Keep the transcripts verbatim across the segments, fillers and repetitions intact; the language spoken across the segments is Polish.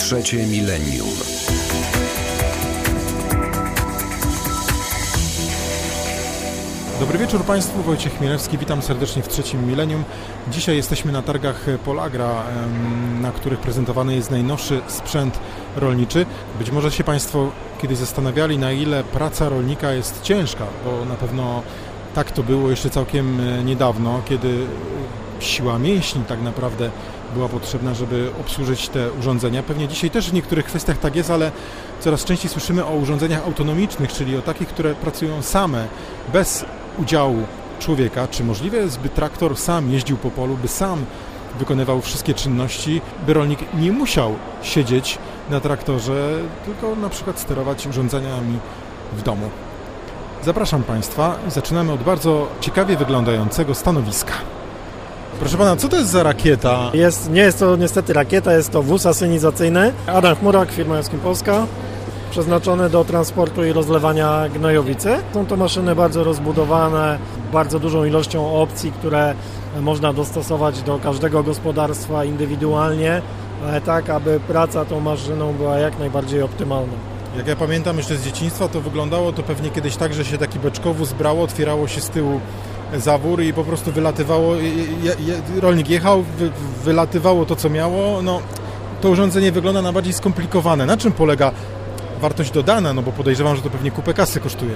Trzecie milenium. Dobry wieczór Państwu, Wojciech Chmielewski, witam serdecznie w Trzecim Milenium. Dzisiaj jesteśmy na targach Polagra, na których prezentowany jest najnowszy sprzęt rolniczy. Być może się Państwo kiedyś zastanawiali, na ile praca rolnika jest ciężka, bo na pewno tak to było jeszcze całkiem niedawno, kiedy siła mięśni tak naprawdę była potrzebna, żeby obsłużyć te urządzenia. Pewnie dzisiaj też w niektórych kwestiach tak jest, ale coraz częściej słyszymy o urządzeniach autonomicznych, czyli o takich, które pracują same, bez udziału człowieka. Czy możliwe jest, by traktor sam jeździł po polu, by sam wykonywał wszystkie czynności, by rolnik nie musiał siedzieć na traktorze, tylko na przykład sterować urządzeniami w domu? Zapraszam Państwa i zaczynamy od bardzo ciekawie wyglądającego stanowiska. Proszę Pana, co to jest za rakieta? Jest, nie jest to niestety rakieta, jest to wóz asynizacyjny. Adam Chmurak, firma Jaskin Polska, przeznaczony do transportu i rozlewania gnojowicy. Są to maszyny bardzo rozbudowane, bardzo dużą ilością opcji, które można dostosować do każdego gospodarstwa indywidualnie, tak aby praca tą maszyną była jak najbardziej optymalna. Jak ja pamiętam jeszcze z dzieciństwa, to wyglądało to pewnie kiedyś tak, że się taki beczkowóz brało, otwierało się z tyłu zawór i po prostu wylatywało, je, je, rolnik jechał, wy, wylatywało to, co miało. No, to urządzenie wygląda na bardziej skomplikowane. Na czym polega wartość dodana? No bo podejrzewam, że to pewnie kupę kasy kosztuje.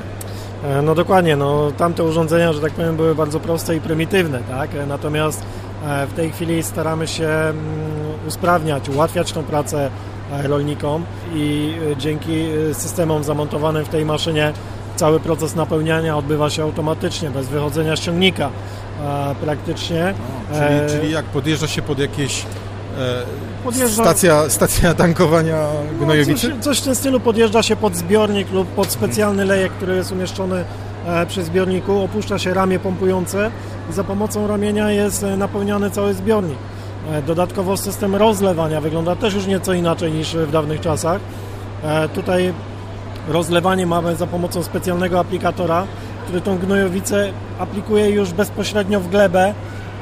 No dokładnie, no tamte urządzenia, że tak powiem, były bardzo proste i prymitywne, tak? Natomiast w tej chwili staramy się usprawniać, ułatwiać tą pracę rolnikom i dzięki systemom zamontowanym w tej maszynie cały proces napełniania odbywa się automatycznie, bez wychodzenia z ciągnika e, praktycznie. No, czyli, e, czyli jak podjeżdża się pod jakieś e, podjeżdża, stacja, stacja tankowania gnojowicy? No, coś, coś w tym stylu, podjeżdża się pod zbiornik lub pod specjalny lejek, który jest umieszczony e, przy zbiorniku, opuszcza się ramię pompujące i za pomocą ramienia jest napełniany cały zbiornik. E, dodatkowo system rozlewania wygląda też już nieco inaczej niż w dawnych czasach. E, tutaj rozlewanie mamy za pomocą specjalnego aplikatora, który tą gnojowicę aplikuje już bezpośrednio w glebę.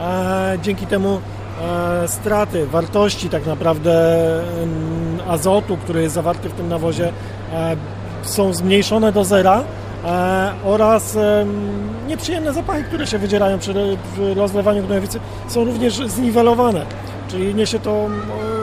E, dzięki temu e, straty, wartości tak naprawdę e, azotu, który jest zawarty w tym nawozie, e, są zmniejszone do zera e, oraz e, nieprzyjemne zapachy, które się wydzierają przy, przy rozlewaniu gnojowicy, są również zniwelowane. Czyli niesie to e,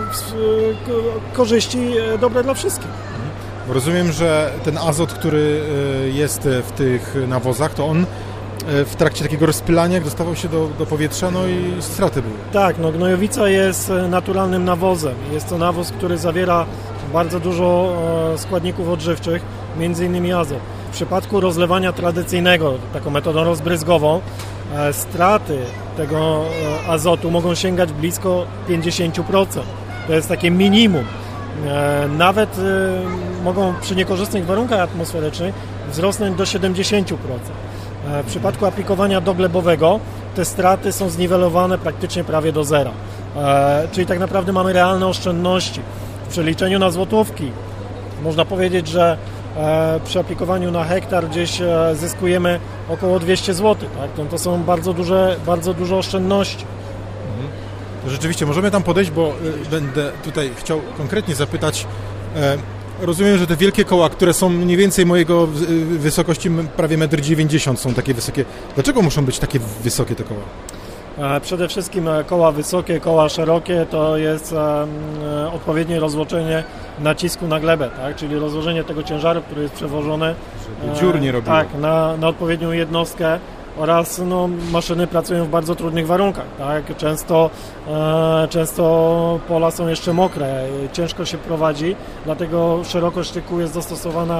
korzyści dobre dla wszystkich. Rozumiem, że ten azot, który jest w tych nawozach, to on w trakcie takiego rozpylania, jak dostawał się do, do powietrza, no i straty były. Tak, no gnojowica jest naturalnym nawozem. Jest to nawóz, który zawiera bardzo dużo składników odżywczych, między innymi azot. W przypadku rozlewania tradycyjnego, taką metodą rozbryzgową, straty tego azotu mogą sięgać blisko pięćdziesiąt procent. To jest takie minimum. Nawet mogą przy niekorzystnych warunkach atmosferycznych wzrosnąć do siedemdziesiąt procent. W przypadku aplikowania doglebowego te straty są zniwelowane praktycznie prawie do zera. Czyli tak naprawdę mamy realne oszczędności. W przeliczeniu na złotówki można powiedzieć, że przy aplikowaniu na hektar gdzieś zyskujemy około dwieście złotych. Tak? To są bardzo duże, bardzo duże oszczędności. Rzeczywiście, możemy tam podejść, bo będę tutaj chciał konkretnie zapytać. Rozumiem, że te wielkie koła, które są mniej więcej mojego wysokości prawie metr dziewięćdziesiąt, są takie wysokie. Dlaczego muszą być takie wysokie te koła? Przede wszystkim koła wysokie, koła szerokie to jest odpowiednie rozłożenie nacisku na glebę, tak? Czyli rozłożenie tego ciężaru, który jest przewożony. Żeby dziur nie robiło. Tak, na, na odpowiednią jednostkę. Oraz no, maszyny pracują w bardzo trudnych warunkach. Tak? Często, e, często pola są jeszcze mokre, ciężko się prowadzi, dlatego szerokość tyku jest zastosowana,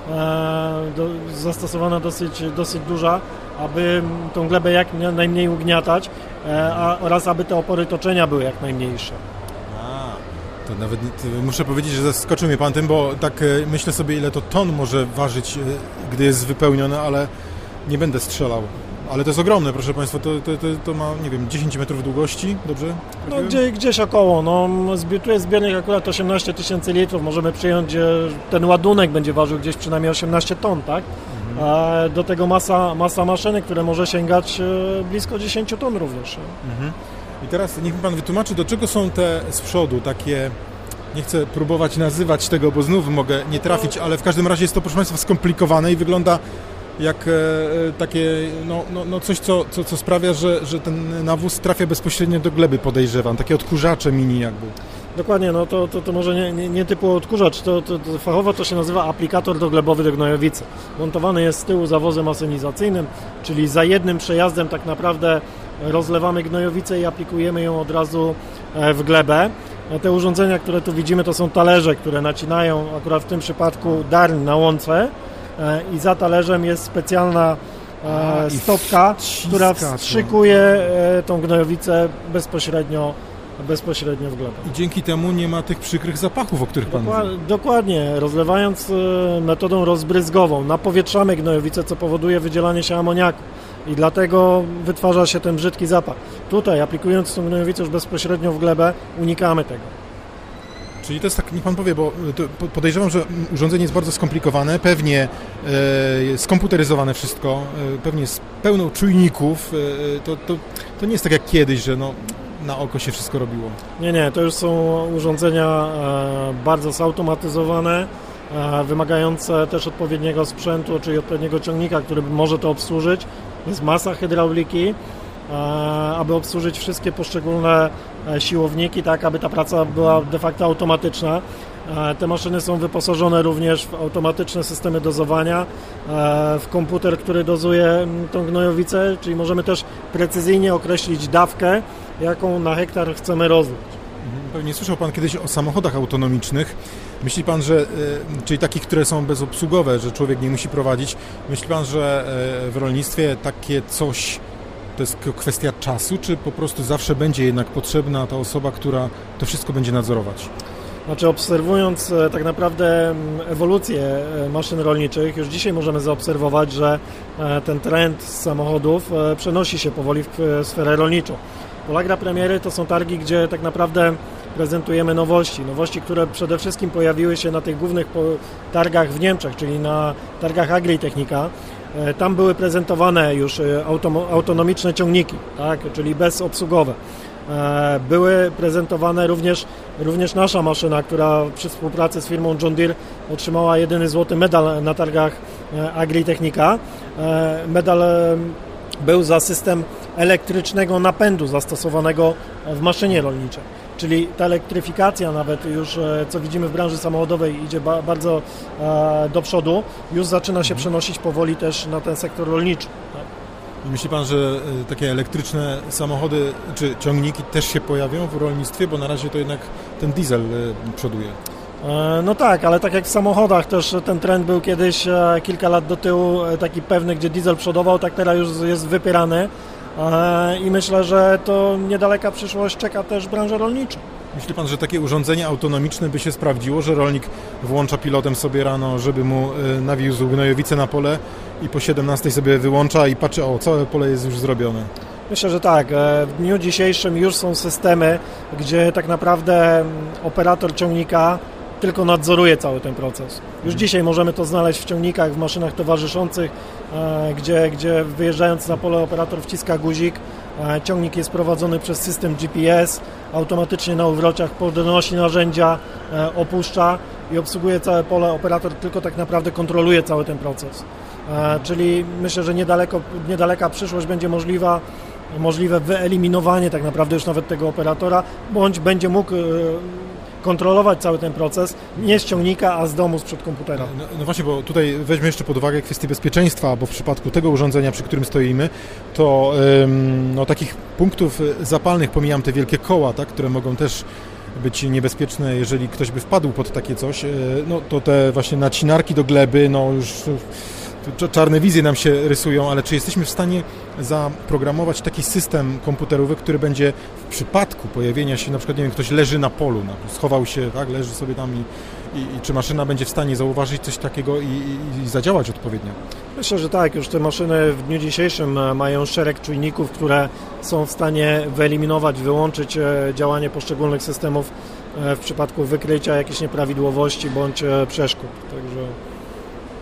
e, do, zastosowana dosyć, dosyć duża, aby tą glebę jak najmniej ugniatać e, a, oraz aby te opory toczenia były jak najmniejsze. A, to nawet muszę powiedzieć, że zaskoczył mnie Pan tym, bo tak e, myślę sobie, ile to ton może ważyć, e, gdy jest wypełnione, ale nie będę strzelał. Ale to jest ogromne, proszę Państwa, to, to, to, to ma, nie wiem, dziesięć metrów długości, dobrze? No gdzie, gdzieś około, no tu jest zbiornik akurat osiemnaście tysięcy litrów, możemy przyjąć, że ten ładunek będzie ważył gdzieś przynajmniej osiemnaście ton, tak? Mhm. A do tego masa, masa maszyny, które może sięgać blisko dziesięć ton również. Mhm. I teraz niech mi Pan wytłumaczy, do czego są te z przodu takie Nie chcę próbować nazywać tego, bo znów mogę nie trafić, ale w każdym razie jest to, proszę Państwa, skomplikowane i wygląda jak e, takie, no, no, no coś, co, co, co sprawia, że, że ten nawóz trafia bezpośrednio do gleby, podejrzewam. Takie odkurzacze mini jakby. Dokładnie, no to, to, to może nie, nie, nie typu odkurzacz, to, to, to fachowo to się nazywa aplikator doglebowy do gnojowicy. Montowany jest z tyłu za wozem asynizacyjnym, czyli za jednym przejazdem tak naprawdę rozlewamy gnojowicę i aplikujemy ją od razu w glebę. Te urządzenia, które tu widzimy, to są talerze, które nacinają akurat w tym przypadku darń na łące i za talerzem jest specjalna A, stopka, która wstrzykuje tą gnojowicę bezpośrednio bezpośrednio w glebę. I dzięki temu nie ma tych przykrych zapachów, o których Pan Dokład, mówi. Dokładnie. Rozlewając metodą rozbryzgową napowietrzamy gnojowicę, co powoduje wydzielanie się amoniaku i dlatego wytwarza się ten brzydki zapach. Tutaj, aplikując tą gnojowicę już bezpośrednio w glebę, unikamy tego. Czyli to jest tak, niech Pan powie, bo podejrzewam, że urządzenie jest bardzo skomplikowane, pewnie e, skomputeryzowane wszystko, e, pewnie jest pełno czujników. E, to, to, to nie jest tak jak kiedyś, że no, na oko się wszystko robiło. Nie, nie, to już są urządzenia e, bardzo zautomatyzowane, e, wymagające też odpowiedniego sprzętu, czyli odpowiedniego ciągnika, który może to obsłużyć. Jest masa hydrauliki, e, aby obsłużyć wszystkie poszczególne e, siłowniki, tak aby ta praca była de facto automatyczna. E, te maszyny są wyposażone również w automatyczne systemy dozowania, e, w komputer, który dozuje tą gnojowicę, czyli możemy też precyzyjnie określić dawkę, jaką na hektar chcemy rozlać. Pewnie słyszał Pan kiedyś o samochodach autonomicznych. Myśli Pan, że, czyli takich, które są bezobsługowe, że człowiek nie musi prowadzić, myśli Pan, że w rolnictwie takie coś to jest kwestia czasu, czy po prostu zawsze będzie jednak potrzebna ta osoba, która to wszystko będzie nadzorować? Znaczy, obserwując tak naprawdę ewolucję maszyn rolniczych, już dzisiaj możemy zaobserwować, że ten trend z samochodów przenosi się powoli w sferę rolniczą. Polagra Premiery to są targi, gdzie tak naprawdę prezentujemy nowości. Nowości, które przede wszystkim pojawiły się na tych głównych targach w Niemczech, czyli na targach Agritechnika. Tam były prezentowane już autonomiczne ciągniki, tak, czyli bezobsługowe. Były prezentowane również, również nasza maszyna, która przy współpracy z firmą John Deere otrzymała jedyny złoty medal na targach Agritechnika. Medal był za system elektrycznego napędu zastosowanego w maszynie rolniczej. Czyli ta elektryfikacja nawet już, co widzimy w branży samochodowej, idzie ba- bardzo e, do przodu, już zaczyna się przenosić powoli też na ten sektor rolniczy. Tak? I myśli Pan, że takie elektryczne samochody czy ciągniki też się pojawią w rolnictwie, bo na razie to jednak ten diesel przoduje? E, no tak, ale tak jak w samochodach też ten trend był kiedyś e, kilka lat do tyłu taki pewny, gdzie diesel przodował, tak teraz już jest wypierany. I myślę, że to niedaleka przyszłość czeka też branżę rolniczą. Myśli Pan, że takie urządzenie autonomiczne by się sprawdziło, że rolnik włącza pilotem sobie rano, żeby mu nawiózł gnojowicę na pole i po siedemnastej sobie wyłącza i patrzy, o, całe pole jest już zrobione? Myślę, że tak. W dniu dzisiejszym już są systemy, gdzie tak naprawdę operator ciągnika tylko nadzoruje cały ten proces. Już dzisiaj możemy to znaleźć w ciągnikach, w maszynach towarzyszących, gdzie, gdzie wyjeżdżając na pole operator wciska guzik, ciągnik jest prowadzony przez system G P S, automatycznie na uwrociach podnosi narzędzia, opuszcza i obsługuje całe pole. Operator tylko tak naprawdę kontroluje cały ten proces. Czyli myślę, że niedaleko, niedaleka przyszłość będzie możliwa, możliwe wyeliminowanie tak naprawdę już nawet tego operatora, bądź będzie mógł kontrolować cały ten proces, nie z ciągnika, a z domu, sprzed komputera. No, no właśnie, bo tutaj weźmy jeszcze pod uwagę kwestię bezpieczeństwa, bo w przypadku tego urządzenia, przy którym stoimy, to ym, no, takich punktów zapalnych, pomijam te wielkie koła, tak, które mogą też być niebezpieczne, jeżeli ktoś by wpadł pod takie coś, yy, no to te właśnie nacinarki do gleby, no już czarne wizje nam się rysują, ale czy jesteśmy w stanie zaprogramować taki system komputerowy, który będzie w przypadku pojawienia się, na przykład, nie wiem, ktoś leży na polu, no, schował się, tak, leży sobie tam i, i, i czy maszyna będzie w stanie zauważyć coś takiego i, i, i zadziałać odpowiednio? Myślę, że tak. Już te maszyny w dniu dzisiejszym mają szereg czujników, które są w stanie wyeliminować, wyłączyć działanie poszczególnych systemów w przypadku wykrycia jakichś nieprawidłowości bądź przeszkód. Także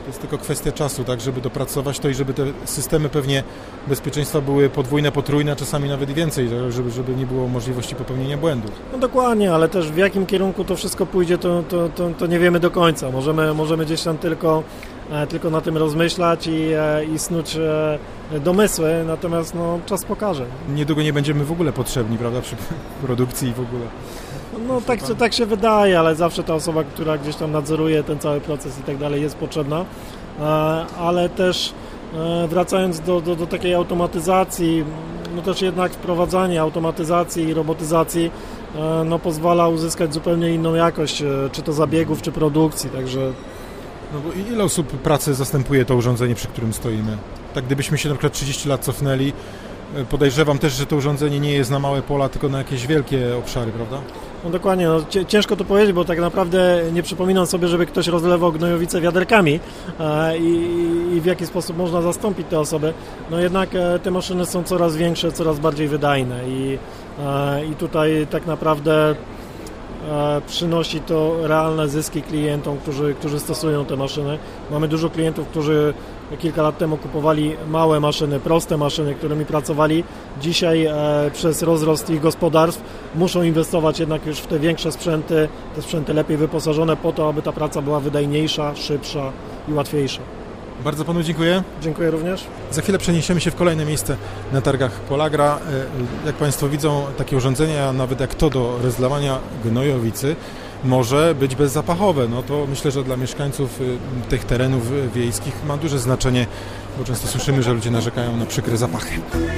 To jest tylko kwestia czasu, tak, żeby dopracować to i żeby te systemy pewnie bezpieczeństwa były podwójne, potrójne, a czasami nawet i więcej, żeby, żeby nie było możliwości popełnienia błędów. No dokładnie, ale też w jakim kierunku to wszystko pójdzie, to, to, to, to nie wiemy do końca. Możemy, możemy gdzieś tam tylko, tylko na tym rozmyślać i, i snuć domysły, natomiast no, czas pokaże. Niedługo nie będziemy w ogóle potrzebni, prawda, przy produkcji i w ogóle. No tak, tak się wydaje, ale zawsze ta osoba, która gdzieś tam nadzoruje ten cały proces i tak dalej jest potrzebna, ale też wracając do, do, do takiej automatyzacji, no też jednak wprowadzanie automatyzacji i robotyzacji no pozwala uzyskać zupełnie inną jakość, czy to zabiegów, czy produkcji, także... No bo ile osób pracy zastępuje to urządzenie, przy którym stoimy? Tak gdybyśmy się na przykład trzydzieści lat cofnęli, podejrzewam też, że to urządzenie nie jest na małe pola, tylko na jakieś wielkie obszary, prawda? No dokładnie, no, ciężko to powiedzieć, bo tak naprawdę nie przypominam sobie, żeby ktoś rozlewał gnojowice wiaderkami e, i, i w jaki sposób można zastąpić te osoby. No jednak e, te maszyny są coraz większe, coraz bardziej wydajne i, e, i tutaj tak naprawdę e, przynosi to realne zyski klientom, którzy, którzy stosują te maszyny. Mamy dużo klientów, którzy kilka lat temu kupowali małe maszyny, proste maszyny, którymi pracowali. Dzisiaj e, przez rozrost ich gospodarstw muszą inwestować jednak już w te większe sprzęty, te sprzęty lepiej wyposażone po to, aby ta praca była wydajniejsza, szybsza i łatwiejsza. Bardzo panu dziękuję. Dziękuję również. Za chwilę przeniesiemy się w kolejne miejsce na targach Polagra. Jak państwo widzą, takie urządzenia, nawet jak to do rozlewania gnojowicy, może być bezzapachowe. No to myślę, że dla mieszkańców tych terenów wiejskich ma duże znaczenie, bo często słyszymy, że ludzie narzekają na przykre zapachy.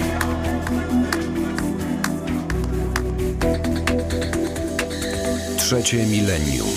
Trzecie milenium.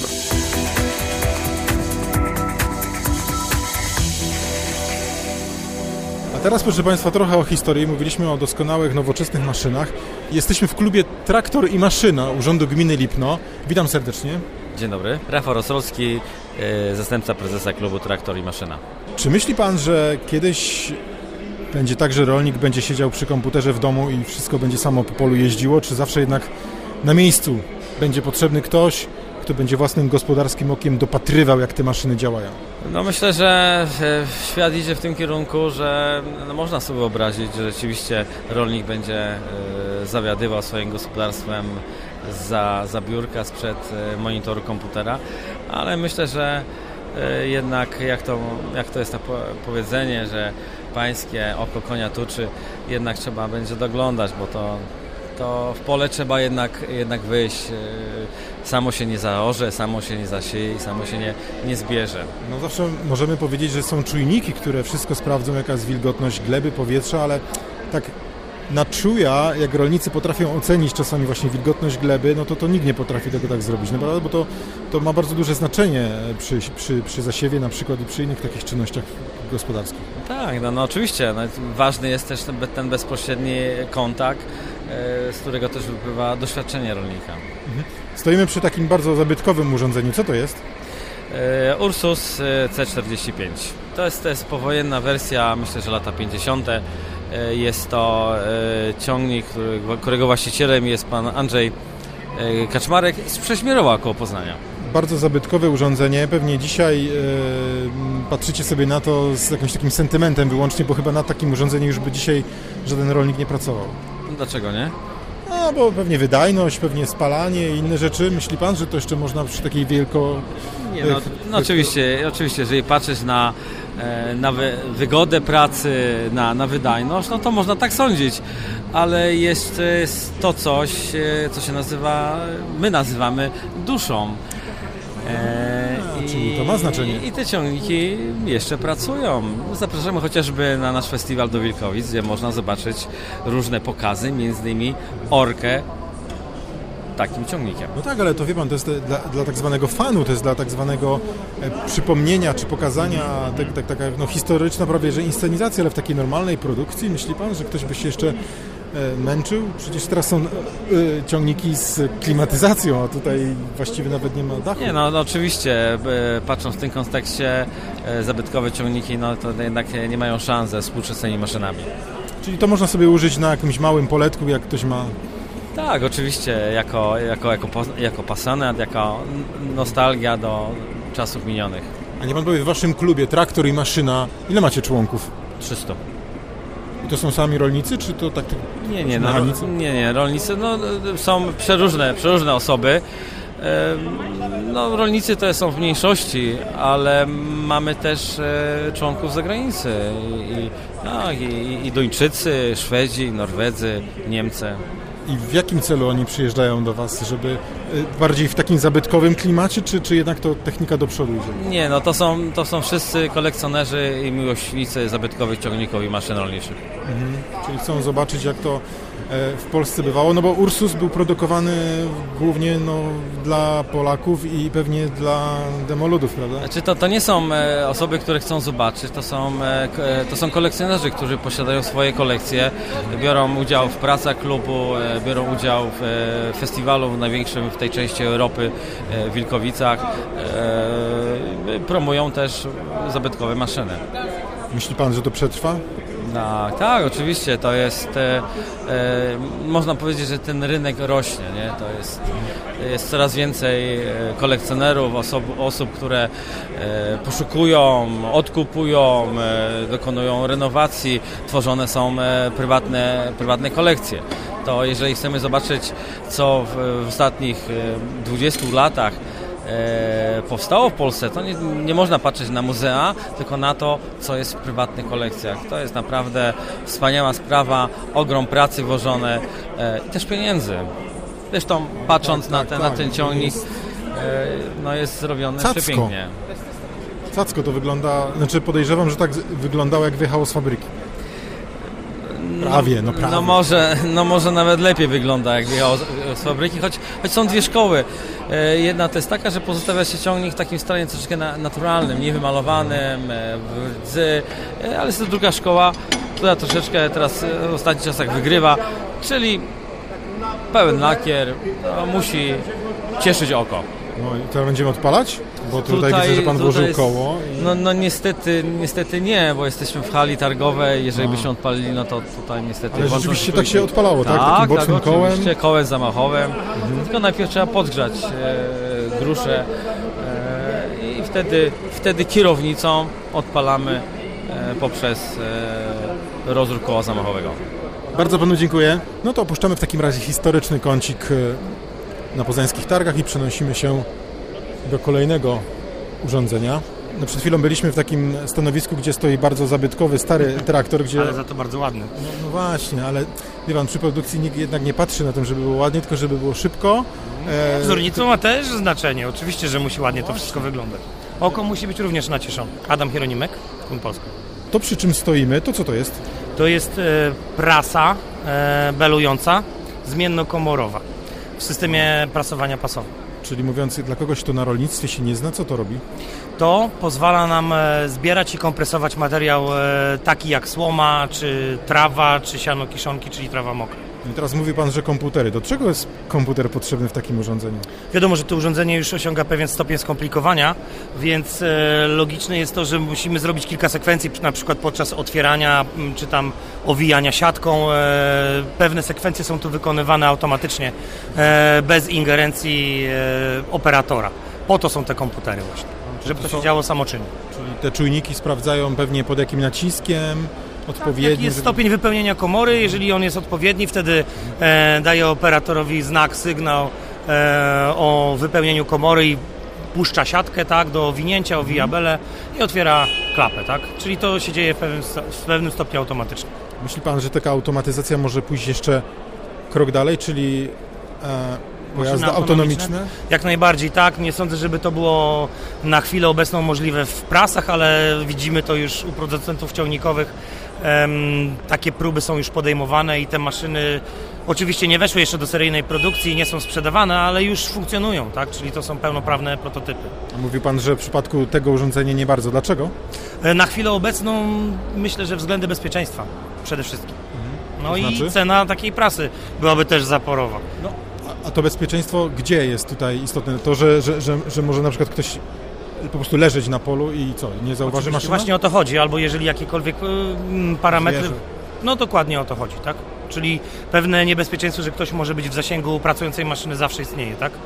A teraz, proszę państwa, trochę o historii. Mówiliśmy o doskonałych, nowoczesnych maszynach. Jesteśmy w klubie Traktor i Maszyna Urzędu Gminy Lipno. Witam serdecznie. Dzień dobry. Rafał Rosolski, zastępca prezesa klubu Traktor i Maszyna. Czy myśli pan, że kiedyś będzie tak, że rolnik będzie siedział przy komputerze w domu i wszystko będzie samo po polu jeździło, czy zawsze jednak na miejscu będzie potrzebny ktoś, kto będzie własnym gospodarskim okiem dopatrywał, jak te maszyny działają? No myślę, że świat idzie w tym kierunku, że no można sobie wyobrazić, że rzeczywiście rolnik będzie zawiadywał swoim gospodarstwem za, za biurka sprzed monitoru komputera, ale myślę, że jednak jak to, jak to jest to powiedzenie, że pańskie oko konia tuczy, jednak trzeba będzie doglądać, bo to to w pole trzeba jednak, jednak wyjść. Samo się nie zaorze, samo się nie zasieje i samo się nie, nie zbierze. No zawsze możemy powiedzieć, że są czujniki, które wszystko sprawdzą, jaka jest wilgotność gleby, powietrza, ale tak na czuja, jak rolnicy potrafią ocenić czasami właśnie wilgotność gleby, no to to nikt nie potrafi tego tak zrobić, naprawdę, bo to, to ma bardzo duże znaczenie przy, przy, przy zasiewie na przykład i przy innych takich czynnościach gospodarskich. Tak, no, no oczywiście. No, ważny jest też ten, ten bezpośredni kontakt, z którego też wypływa doświadczenie rolnika. Stoimy przy takim bardzo zabytkowym urządzeniu. Co to jest? Ursus C czterdzieści pięć. To jest, to jest powojenna wersja, myślę, że lata pięćdziesiąte. Jest to ciągnik, który, którego właścicielem jest pan Andrzej Kaczmarek z Prześmierowa koło Poznania. Bardzo zabytkowe urządzenie. Pewnie dzisiaj e, patrzycie sobie na to z jakimś takim sentymentem wyłącznie, bo chyba na takim urządzeniu już by dzisiaj żaden rolnik nie pracował. Dlaczego nie? No, bo pewnie wydajność, pewnie spalanie i inne rzeczy. Myśli pan, że to jeszcze można przy takiej wielko... Nie, no, no oczywiście, oczywiście, jeżeli patrzeć na, na wy, wygodę pracy, na, na wydajność, no to można tak sądzić, ale jest to coś, co się nazywa, my nazywamy duszą. E, A, czyli to ma znaczenie. I, I te ciągniki jeszcze pracują. Zapraszamy chociażby na nasz festiwal do Wilkowic, gdzie można zobaczyć różne pokazy, między innymi orkę takim ciągnikiem. No tak, ale to wie pan, to jest dla, dla tak zwanego fanu, to jest dla tak zwanego e, przypomnienia czy pokazania, tak, tak, taka no, historyczna prawie, że inscenizacja, ale w takiej normalnej produkcji. Myśli pan, że ktoś by się jeszcze męczył? Przecież teraz są y, ciągniki z klimatyzacją, a tutaj właściwie nawet nie ma dachu. Nie, no, no oczywiście, y, patrząc w tym kontekście, y, zabytkowe ciągniki, no to jednak nie mają szans ze współczesnymi maszynami. Czyli to można sobie użyć na jakimś małym poletku, jak ktoś ma... Tak, oczywiście, jako, jako, jako, jako pasjonat, jako nostalgia do czasów minionych. A nie pan powie, w waszym klubie Traktor i Maszyna, ile macie członków? trzysta. I to są sami rolnicy, czy to tak? Nie, nie, no, nie, nie, rolnicy no, są przeróżne, przeróżne osoby. No, rolnicy to są w mniejszości, ale mamy też członków z zagranicy. I, no, i, i Duńczycy, Szwedzi, Norwedzy, Niemcy. I w jakim celu oni przyjeżdżają do was, żeby bardziej w takim zabytkowym klimacie, czy, czy jednak to technika do przodu idzie? Nie, no to są, to są wszyscy kolekcjonerzy i miłośnicy zabytkowych ciągników i maszyn rolniczych. Mhm. Czyli chcą zobaczyć, jak to w Polsce bywało, no bo Ursus był produkowany głównie no, dla Polaków i pewnie dla demoludów, prawda? Znaczy to, to nie są e, osoby, które chcą zobaczyć, to są, e, to są kolekcjonerzy, którzy posiadają swoje kolekcje, biorą udział w pracach klubu, e, biorą udział w e, festiwalu największym w tej części Europy, e, w Wilkowicach, e, promują też zabytkowe maszyny. Myśli pan, że to przetrwa? Tak, tak, oczywiście, to jest, e, e, można powiedzieć, że ten rynek rośnie, nie? To jest, jest coraz więcej kolekcjonerów, osób, osób które e, poszukują, odkupują, e, dokonują renowacji, tworzone są e, prywatne, prywatne kolekcje. To jeżeli chcemy zobaczyć, co w, w ostatnich e, dwudziestu latach E, powstało w Polsce, to nie, nie można patrzeć na muzea, tylko na to, co jest w prywatnych kolekcjach. To jest naprawdę wspaniała sprawa, ogrom pracy włożone e, i też pieniędzy. Zresztą patrząc tak, na, ten, tak, na ten ciągnik, jest, e, no jest zrobiony cacko. przepięknie. Cacko to wygląda, znaczy podejrzewam, że tak wyglądało, jak wyjechało z fabryki. Prawie, no prawie. No może, no może nawet lepiej wygląda, jak wyjechało z, z fabryki, choć, choć są dwie szkoły. E, jedna to jest taka, że pozostawia się ciągnik w takim stanie troszeczkę na, naturalnym, niewymalowanym, e, w rdzy, e, ale jest to druga szkoła, która troszeczkę teraz w ostatnich czasach wygrywa, czyli pełen lakier, no, musi cieszyć oko. No i teraz będziemy odpalać? Bo tutaj, tutaj widzę, że pan włożył jest, koło. I... No, no niestety, niestety nie, bo jesteśmy w hali targowej, jeżeli byśmy odpalili, no to tutaj niestety... Ale rzeczywiście tak się odpalało, tak? Tak, takim bocznym tak, kołem? oczywiście, kołem zamachowym, mhm. Tylko najpierw trzeba podgrzać e, gruszę e, i wtedy, wtedy kierownicą odpalamy e, poprzez e, rozruch koła zamachowego. Bardzo panu dziękuję. No to opuszczamy w takim razie historyczny kącik na poznańskich targach i przenosimy się do kolejnego urządzenia. No przed chwilą byliśmy w takim stanowisku, gdzie stoi bardzo zabytkowy, stary traktor, gdzie... Ale za to bardzo ładny. No, no właśnie, ale wie pan, przy produkcji nikt jednak nie patrzy na tym, żeby było ładnie, tylko żeby było szybko. E... Wzornictwo ma też znaczenie, oczywiście, że musi ładnie to wszystko wyglądać. Oko musi być również nacieszone. Adam Hieronimek, Kun Polska. To przy czym stoimy, to co to jest? To jest e, prasa e, belująca, zmiennokomorowa w systemie prasowania pasowego. Czyli mówiąc, dla kogoś, kto na rolnictwie się nie zna, co to robi? To pozwala nam zbierać i kompresować materiał taki jak słoma, czy trawa, czy siano kiszonki, czyli trawa mokra. I teraz mówi pan, że komputery. Do czego jest komputer potrzebny w takim urządzeniu? Wiadomo, że to urządzenie już osiąga pewien stopień skomplikowania, więc logiczne jest to, że musimy zrobić kilka sekwencji, na przykład podczas otwierania, czy tam owijania siatką. Pewne sekwencje są tu wykonywane automatycznie, bez ingerencji operatora. Po to są te komputery właśnie, żeby to się działo samoczynnie. Czyli te czujniki sprawdzają pewnie pod jakim naciskiem, odpowiedni. Jaki jest stopień wypełnienia komory, jeżeli on jest odpowiedni, wtedy e, daje operatorowi znak, sygnał e, o wypełnieniu komory i puszcza siatkę, tak, do owinięcia, owija belę i otwiera klapę, tak? Czyli to się dzieje w pewnym, w pewnym stopniu automatycznie. Myśli pan, że taka automatyzacja może pójść jeszcze krok dalej, czyli e, pojazdy autonomiczne? Jak najbardziej tak. Nie sądzę, żeby to było na chwilę obecną możliwe w prasach, ale widzimy to już u producentów ciągnikowych. Um, takie próby są już podejmowane i te maszyny oczywiście nie weszły jeszcze do seryjnej produkcji i nie są sprzedawane, ale już funkcjonują, tak? Czyli to są pełnoprawne prototypy. A mówił pan, że w przypadku tego urządzenia nie bardzo. Dlaczego? Na chwilę obecną myślę, że względy bezpieczeństwa przede wszystkim. No to znaczy? I cena takiej prasy byłaby też zaporowa. No, a, a to bezpieczeństwo gdzie jest tutaj istotne? To, że, że, że, że może na przykład ktoś po prostu leżeć na polu i co, nie zauważy maszyny? Właśnie o to chodzi, albo jeżeli jakiekolwiek y, parametry, Zwierzę. No dokładnie o to chodzi, tak? Czyli pewne niebezpieczeństwo, że ktoś może być w zasięgu pracującej maszyny zawsze istnieje, tak?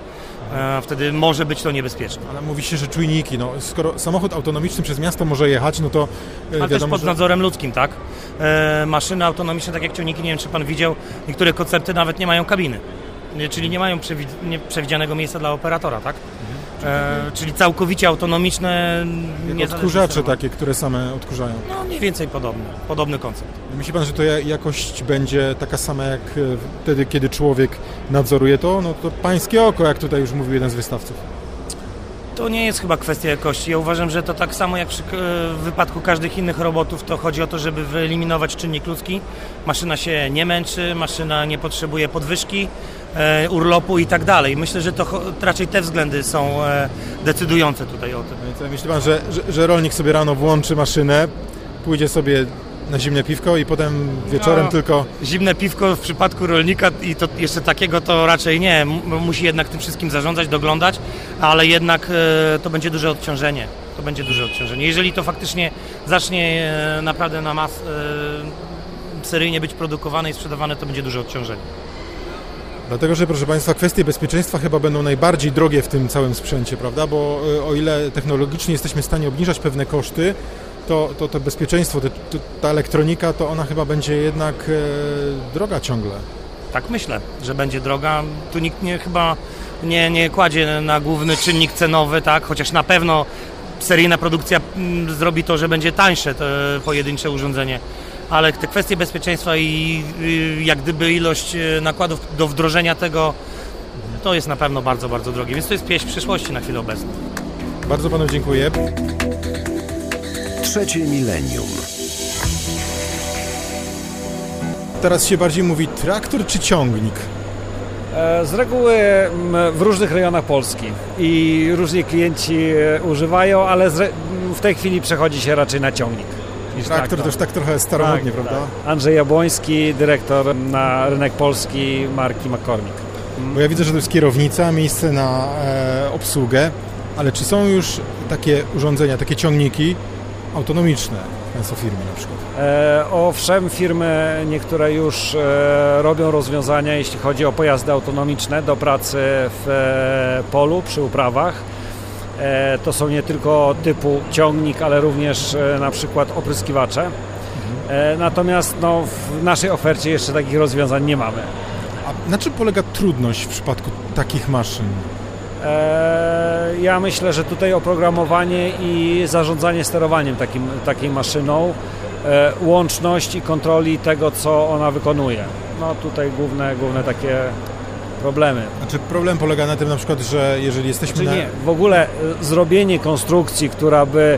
Wtedy może być to niebezpieczne. Ale mówi się, że czujniki, no skoro samochód autonomiczny przez miasto może jechać, no to Ale wiadomo, też pod że... nadzorem ludzkim, tak? E, maszyny autonomiczne, tak jak ciągniki, nie wiem, czy pan widział, niektóre koncepty nawet nie mają kabiny, nie, czyli nie mają przewi- nie, przewidzianego miejsca dla operatora, tak? E, czyli całkowicie autonomiczne, Jak odkurzacze takie, które same odkurzają. No mniej więcej podobny, podobny koncept. Myśli pan, że to jakość będzie taka sama jak wtedy, kiedy człowiek nadzoruje to? No to pańskie oko, jak tutaj już mówił jeden z wystawców. To nie jest chyba kwestia jakości. Ja uważam, że to tak samo jak przy, w wypadku każdych innych robotów, to chodzi o to, żeby wyeliminować czynnik ludzki. Maszyna się nie męczy, maszyna nie potrzebuje podwyżki, e, urlopu i tak dalej. Myślę, że to raczej te względy są e, decydujące tutaj o tym. No i co, myśli pan, że, że, że rolnik sobie rano włączy maszynę, pójdzie sobie na zimne piwko i potem wieczorem no, tylko... Zimne piwko w przypadku rolnika i to jeszcze takiego to raczej nie. M- musi jednak tym wszystkim zarządzać, doglądać, ale jednak e, to będzie duże odciążenie. To będzie duże odciążenie. Jeżeli to faktycznie zacznie e, naprawdę na mas e, seryjnie być produkowane i sprzedawane, to będzie duże odciążenie. Dlatego, że proszę państwa, kwestie bezpieczeństwa chyba będą najbardziej drogie w tym całym sprzęcie, prawda? Bo e, o ile technologicznie jesteśmy w stanie obniżać pewne koszty, to, to, to bezpieczeństwo, to, to, ta elektronika, to ona chyba będzie jednak e, droga ciągle. Tak myślę, że będzie droga. Tu nikt nie, chyba nie, nie kładzie na główny czynnik cenowy, tak? Chociaż na pewno seryjna produkcja m, zrobi to, że będzie tańsze to pojedyncze urządzenie. Ale te kwestie bezpieczeństwa i, i jak gdyby ilość nakładów do wdrożenia tego, to jest na pewno bardzo, bardzo drogie. Więc to jest pieśń przyszłości na chwilę obecną. Bardzo panu dziękuję. Trzecie milenium. Teraz się bardziej mówi traktor czy ciągnik? Z reguły w różnych rejonach Polski i różni klienci używają, ale w tej chwili przechodzi się raczej na ciągnik. Niż traktor, traktor to już tak trochę staromodnie, tak, prawda? Tak. Andrzej Jabłoński, dyrektor na rynek polski marki McCormick. Bo ja widzę, że to jest kierownica, miejsce na e, obsługę, ale czy są już takie urządzenia, takie ciągniki autonomiczne w Państwa firmie na przykład? E, owszem, firmy niektóre już e, robią rozwiązania, jeśli chodzi o pojazdy autonomiczne do pracy w e, polu, przy uprawach. E, to są nie tylko typu ciągnik, ale również e, na przykład opryskiwacze. Mhm. E, natomiast no, w naszej ofercie jeszcze takich rozwiązań nie mamy. A na czym polega trudność w przypadku takich maszyn? Ja myślę, że tutaj oprogramowanie i zarządzanie sterowaniem takim, takiej maszyną, łączność i kontroli tego, co ona wykonuje. No tutaj główne, główne takie problemy. Znaczy problem polega na tym na przykład, że jeżeli jesteśmy znaczy na... nie, w ogóle zrobienie konstrukcji, która by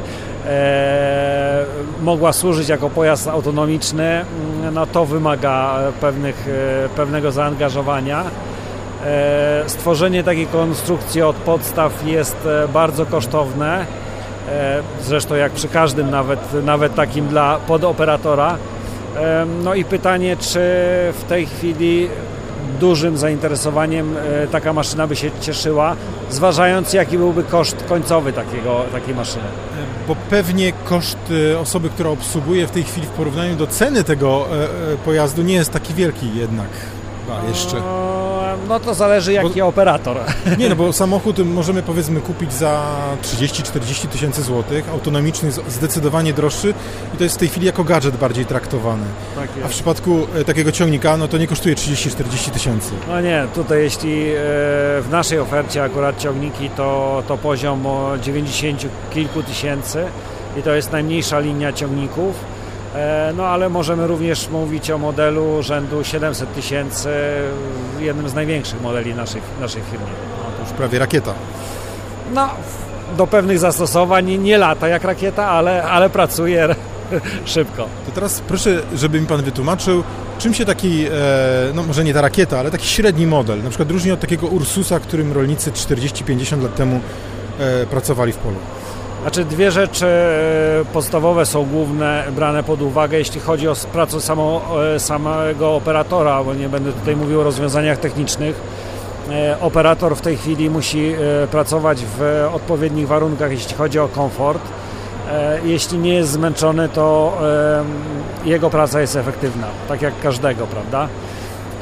e, mogła służyć jako pojazd autonomiczny, no to wymaga pewnych, pewnego zaangażowania. Stworzenie takiej konstrukcji od podstaw jest bardzo kosztowne, zresztą jak przy każdym, nawet, nawet takim dla podoperatora. No i pytanie, czy w tej chwili dużym zainteresowaniem taka maszyna by się cieszyła, zważając jaki byłby koszt końcowy takiego, takiej maszyny. Bo pewnie koszt osoby, która obsługuje w tej chwili w porównaniu do ceny tego pojazdu nie jest taki wielki jednak. A, jeszcze. No to zależy jaki bo, operator. Nie, no bo samochód możemy powiedzmy kupić za trzydzieści czterdzieści tysięcy złotych, autonomiczny zdecydowanie droższy i to jest w tej chwili jako gadżet bardziej traktowany. Tak jest. A w przypadku takiego ciągnika, no to nie kosztuje trzydzieści czterdzieści tysięcy. No nie, tutaj jeśli w naszej ofercie akurat ciągniki to, to poziom o dziewięćdziesięciu kilku tysięcy i to jest najmniejsza linia ciągników. No ale możemy również mówić o modelu rzędu siedemset tysięcy, jednym z największych modeli naszej, naszej firmy. No, to już prawie rakieta. No, do pewnych zastosowań nie lata jak rakieta, ale, ale pracuje szybko. To teraz proszę, żeby mi Pan wytłumaczył, czym się taki, no może nie ta rakieta, ale taki średni model, na przykład różni od takiego Ursusa, którym rolnicy czterdzieści pięćdziesiąt lat temu pracowali w polu. Znaczy dwie rzeczy podstawowe są główne brane pod uwagę, jeśli chodzi o pracę samo, samego operatora, bo nie będę tutaj mówił o rozwiązaniach technicznych. Operator w tej chwili musi pracować w odpowiednich warunkach, jeśli chodzi o komfort. Jeśli nie jest zmęczony, to jego praca jest efektywna, tak jak każdego, prawda?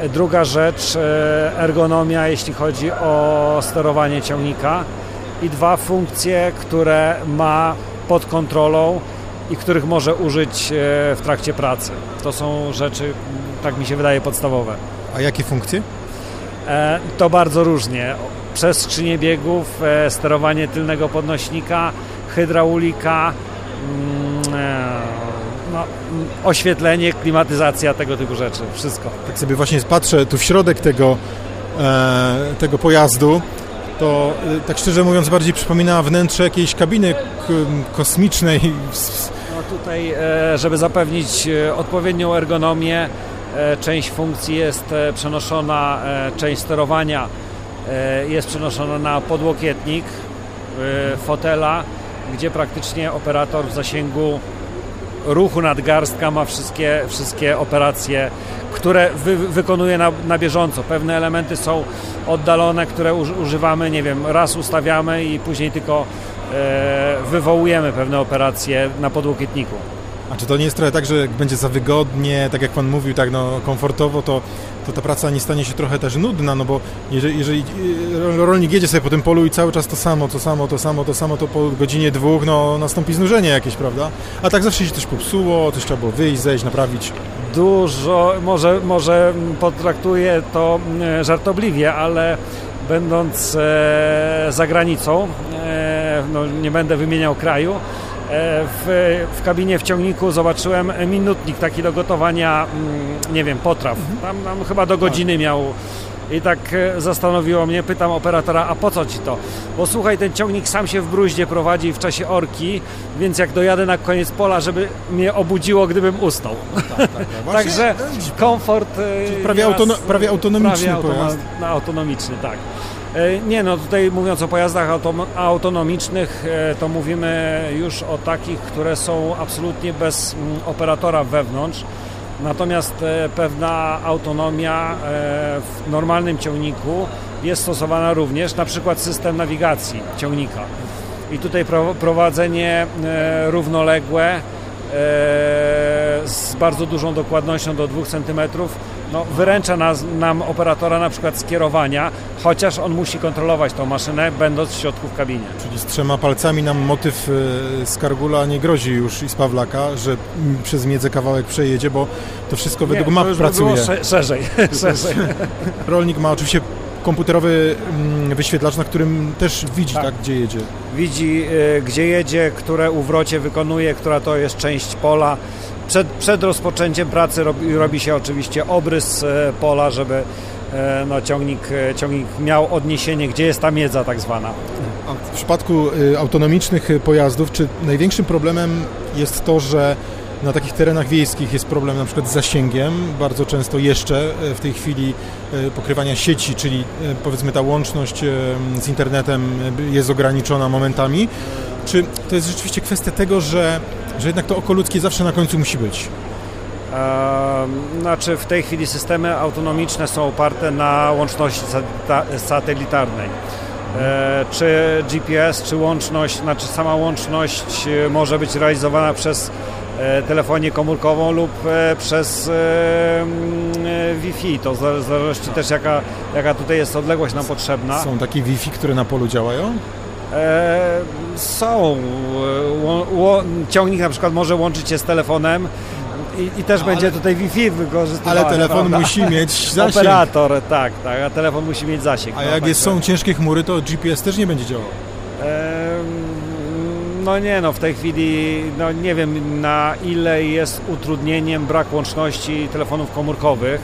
Druga rzecz, ergonomia, jeśli chodzi o sterowanie ciągnika. I dwa, funkcje, które ma pod kontrolą i których może użyć w trakcie pracy. To są rzeczy, tak mi się wydaje, podstawowe. A jakie funkcje? To bardzo różnie. Przez skrzynię biegów, sterowanie tylnego podnośnika, hydraulika, no, oświetlenie, klimatyzacja, tego typu rzeczy. Wszystko. Tak sobie właśnie patrzę tu w środek tego, e, tego pojazdu. To tak szczerze mówiąc bardziej przypomina wnętrze jakiejś kabiny k- kosmicznej. No tutaj, żeby zapewnić odpowiednią ergonomię, część funkcji jest przenoszona, część sterowania jest przenoszona na podłokietnik fotela, gdzie praktycznie operator w zasięgu ruchu nadgarstka ma wszystkie, wszystkie operacje, które wy, wykonuje na, na bieżąco. Pewne elementy są oddalone, które uż, używamy, nie wiem, raz ustawiamy i później tylko e, wywołujemy pewne operacje na podłokietniku. A czy to nie jest trochę tak, że jak będzie za wygodnie, tak jak Pan mówił, tak no komfortowo, to, to ta praca nie stanie się trochę też nudna, no bo jeżeli, jeżeli rolnik jedzie sobie po tym polu i cały czas to samo, to samo, to samo, to samo, to po godzinie dwóch, no nastąpi znużenie jakieś, prawda? A tak zawsze się coś popsuło, coś trzeba było wyjść, zejść, naprawić. Dużo, może, może potraktuję to żartobliwie, ale będąc e, za granicą, e, no nie będę wymieniał kraju, W, w kabinie w ciągniku zobaczyłem minutnik taki do gotowania, nie wiem, potraw. Tam, tam chyba do godziny miał. I tak zastanowiło mnie, pytam operatora, a po co ci to? Bo słuchaj, ten ciągnik sam się w bruździe prowadzi w czasie orki, więc jak dojadę na koniec pola, żeby mnie obudziło, gdybym usnął. Tak, tak, tak. Także komfort... Prawie, autono, prawie autonomiczny prawie pojazd. No, autonomiczny, tak. Nie, no tutaj mówiąc o pojazdach autonomicznych, to mówimy już o takich, które są absolutnie bez operatora wewnątrz. Natomiast pewna autonomia w normalnym ciągniku jest stosowana również, na przykład system nawigacji ciągnika. I tutaj prowadzenie równoległe z bardzo dużą dokładnością do dwóch centymetrów no, wyręcza nas, nam operatora na przykład skierowania, chociaż on musi kontrolować tą maszynę, będąc w środku w kabinie. Czyli z trzema palcami nam motyw z Kargula nie grozi już i z Pawlaka, że przez miedzę kawałek przejedzie, bo to wszystko według nie, map to pracuje. Sze- szerzej, szerzej. Rolnik ma oczywiście komputerowy wyświetlacz, na którym też widzi, tak, tak gdzie jedzie. Widzi, y, gdzie jedzie, które uwrocie wykonuje, która to jest część pola. Przed, przed rozpoczęciem pracy robi, robi się oczywiście obrys e, pola, żeby e, no, ciągnik, e, ciągnik miał odniesienie, gdzie jest ta miedza tak zwana. A w przypadku y, autonomicznych pojazdów, czy największym problemem jest to, że na takich terenach wiejskich jest problem na przykład z zasięgiem, bardzo często jeszcze w tej chwili pokrywania sieci, czyli powiedzmy ta łączność z internetem jest ograniczona momentami. Czy to jest rzeczywiście kwestia tego, że, że jednak to oko ludzkie zawsze na końcu musi być? Eee, znaczy w tej chwili systemy autonomiczne są oparte na łączności satelitarnej. E, czy G P S, czy łączność, znaczy sama łączność może być realizowana przez e, telefonię komórkową lub e, przez e, e, Wi-Fi. To w zależności też jaka, jaka tutaj jest odległość nam potrzebna. Są takie Wi-Fi, które na polu działają? E, są. Ło, ło, ciągnik na przykład może łączyć się z telefonem i, i też ale, będzie tutaj Wi-Fi wykorzystywany. Ale telefon prawda? Musi mieć zasięg. Operator, tak, tak, a telefon musi mieć zasięg. A no, jak tak, jest, są ciężkie chmury, to G P S też nie będzie działał. E, no nie, no w tej chwili, no nie wiem na ile jest utrudnieniem brak łączności telefonów komórkowych.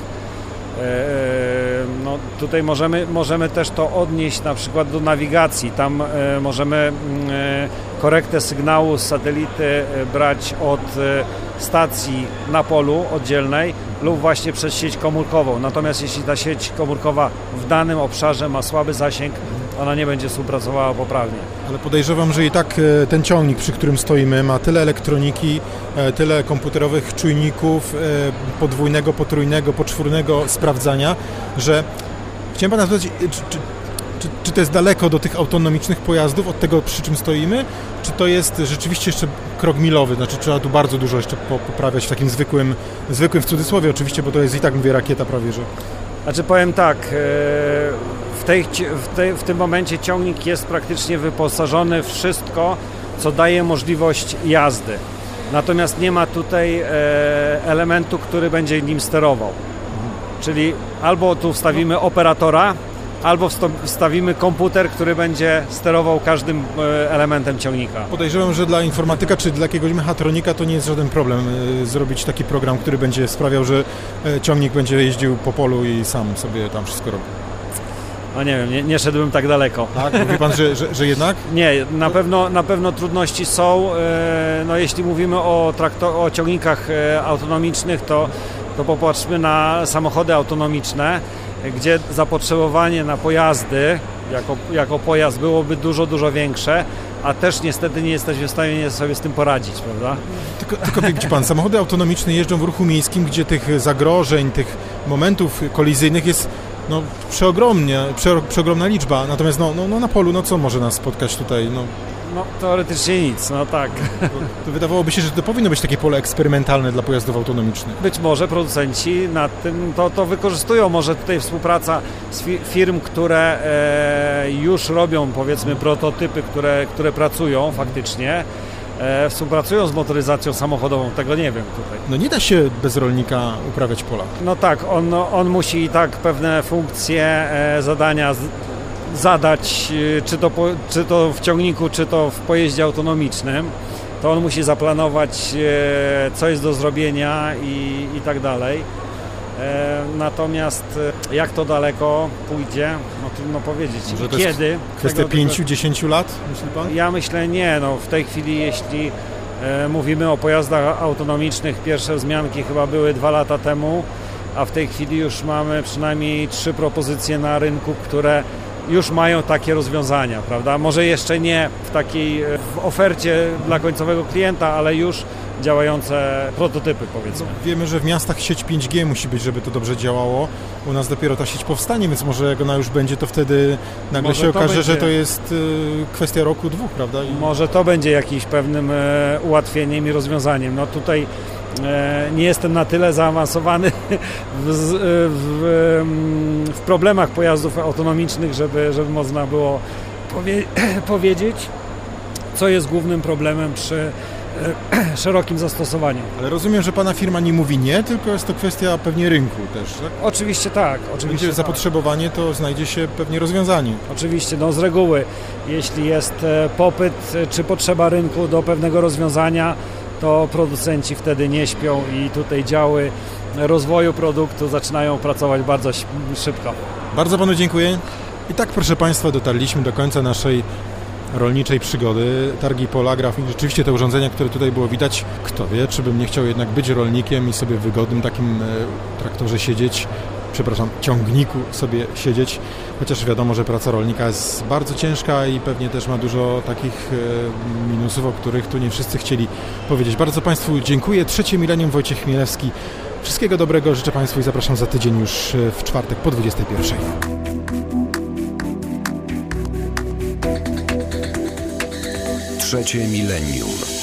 No, tutaj możemy, możemy też to odnieść na przykład do nawigacji. Tam e, możemy e, korektę sygnału z satelity e, brać od e, stacji na polu oddzielnej lub właśnie przez sieć komórkową. Natomiast jeśli ta sieć komórkowa w danym obszarze ma słaby zasięg, ona nie będzie współpracowała poprawnie. Ale podejrzewam, że i tak ten ciągnik, przy którym stoimy, ma tyle elektroniki, tyle komputerowych czujników, podwójnego, potrójnego, poczwórnego sprawdzania, że chciałem Pana zapytać, czy, czy, czy, czy to jest daleko do tych autonomicznych pojazdów, od tego, przy czym stoimy, czy to jest rzeczywiście jeszcze krok milowy, znaczy trzeba tu bardzo dużo jeszcze poprawiać w takim zwykłym, zwykłym w cudzysłowie oczywiście, bo to jest i tak, mówię, rakieta prawie, że... Znaczy powiem tak, w, tej, w, tej, w tym momencie ciągnik jest praktycznie wyposażony w wszystko, co daje możliwość jazdy. Natomiast nie ma tutaj elementu, który będzie nim sterował. Czyli albo tu wstawimy operatora, albo wstawimy komputer, który będzie sterował każdym elementem ciągnika. Podejrzewam, że dla informatyka czy dla jakiegoś mechatronika to nie jest żaden problem zrobić taki program, który będzie sprawiał, że ciągnik będzie jeździł po polu i sam sobie tam wszystko robi. No nie wiem, nie, nie szedłbym tak daleko. Tak? Mówi pan, że, że, że jednak? Nie, na pewno, na pewno trudności są. No, jeśli mówimy o, traktor, o ciągnikach autonomicznych, to, to popatrzmy na samochody autonomiczne, gdzie zapotrzebowanie na pojazdy jako, jako pojazd byłoby dużo, dużo większe, a też niestety nie jesteśmy w stanie sobie z tym poradzić, prawda? Tylko, tylko widzi pan, samochody autonomiczne jeżdżą w ruchu miejskim, gdzie tych zagrożeń, tych momentów kolizyjnych jest no, przeogromnie, prze, przeogromna liczba, natomiast no, no, no, na polu, no co może nas spotkać tutaj? No, no teoretycznie nic, no tak. To, to wydawałoby się, że to powinno być takie pole eksperymentalne dla pojazdów autonomicznych. Być może producenci nad tym to, to wykorzystują, może tutaj współpraca z firm, które e, już robią powiedzmy prototypy, które, które pracują faktycznie, e, współpracują z motoryzacją samochodową, tego nie wiem tutaj. No nie da się bez rolnika uprawiać pola. No tak, on, on musi i tak pewne funkcje, e, zadania z, zadać, czy to, po, czy to w ciągniku, czy to w pojeździe autonomicznym, to on musi zaplanować, co jest do zrobienia i, i tak dalej. Natomiast jak to daleko pójdzie, no trudno powiedzieć. Może to kiedy? Jest kwestia pięciu, dziesięciu lat, myśli pan? Ja myślę nie, no w tej chwili jeśli mówimy o pojazdach autonomicznych, pierwsze wzmianki chyba były dwa lata temu, a w tej chwili już mamy przynajmniej trzy propozycje na rynku, które już mają takie rozwiązania, prawda? Może jeszcze nie w takiej w ofercie dla końcowego klienta, ale już działające prototypy, powiedzmy. No, wiemy, że w miastach sieć pięć G musi być, żeby to dobrze działało. U nas dopiero ta sieć powstanie, więc może jak ona już będzie, to wtedy nagle może się okaże, będzie... że to jest y, kwestia roku, dwóch, prawda? I... Może to będzie jakimś pewnym e, ułatwieniem i rozwiązaniem. No tutaj e, nie jestem na tyle zaawansowany w, w, w problemach pojazdów autonomicznych, żeby, żeby można było powie, powiedzieć, co jest głównym problemem przy szerokim zastosowaniu. Ale rozumiem, że pana firma nie mówi nie, tylko jest to kwestia pewnie rynku też, tak? Oczywiście tak. Oczywiście będzie tak. zapotrzebowanie, to znajdzie się pewnie rozwiązanie. Oczywiście, no z reguły, jeśli jest popyt czy potrzeba rynku do pewnego rozwiązania, to producenci wtedy nie śpią i tutaj działy rozwoju produktu zaczynają pracować bardzo szybko. Bardzo panu dziękuję. I tak, proszę państwa, dotarliśmy do końca naszej rolniczej przygody. Targi Polagraf i rzeczywiście te urządzenia, które tutaj było widać, kto wie, czy bym nie chciał jednak być rolnikiem i sobie w wygodnym takim traktorze siedzieć, przepraszam, ciągniku sobie siedzieć, chociaż wiadomo, że praca rolnika jest bardzo ciężka i pewnie też ma dużo takich minusów, o których tu nie wszyscy chcieli powiedzieć. Bardzo państwu dziękuję. Trzecie Milenium, Wojciech Chmielewski. Wszystkiego dobrego życzę państwu i zapraszam za tydzień już w czwartek po dwudziestej pierwszej. Trzecie Milenium.